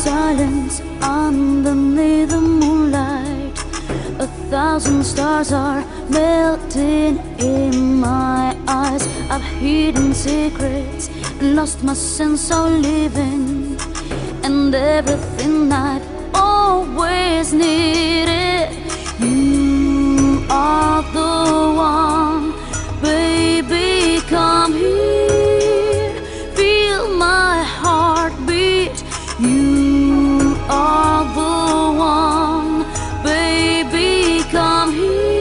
silence underneath the moonlight. 1,000 stars are melting in my eyes. I've hidden secrets and lost my sense of living, and everything I've always needed. You are the one, baby, come here, feel my heartbeat. You are the one, baby, come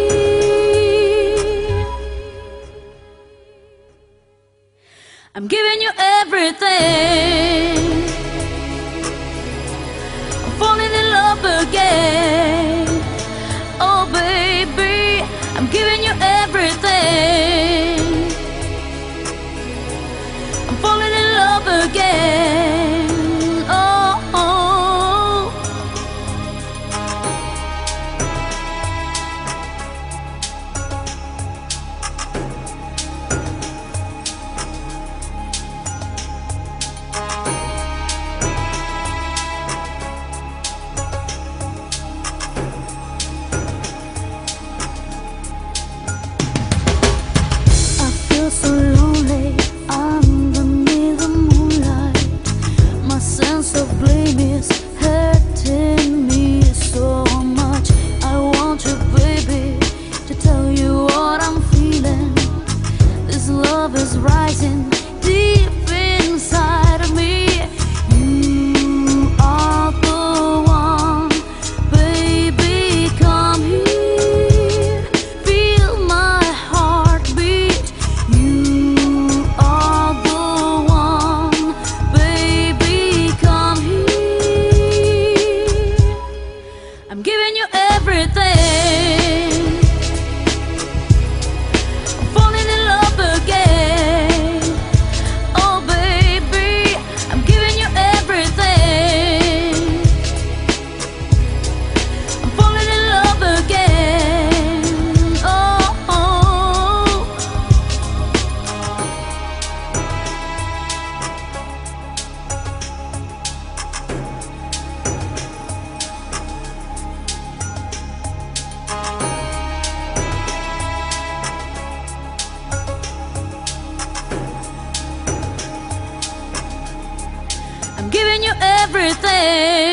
here. I'm giving you everything. I'm falling in love again. Oh baby, I'm giving you everything. I'm falling in love again. Oh, oh. I feel so lonely underneath the moonlight. My sense of blame is hurting me so much. I want you, baby, to tell you what I'm feeling. This love is rising deep inside of me. You are the one, baby, come here, feel my heartbeat. You are the one, baby, come here. I'm giving you everything. I'm falling in love again. Oh baby, I'm giving you everything. I'm falling in love again. Oh, oh. I'm giving you everything.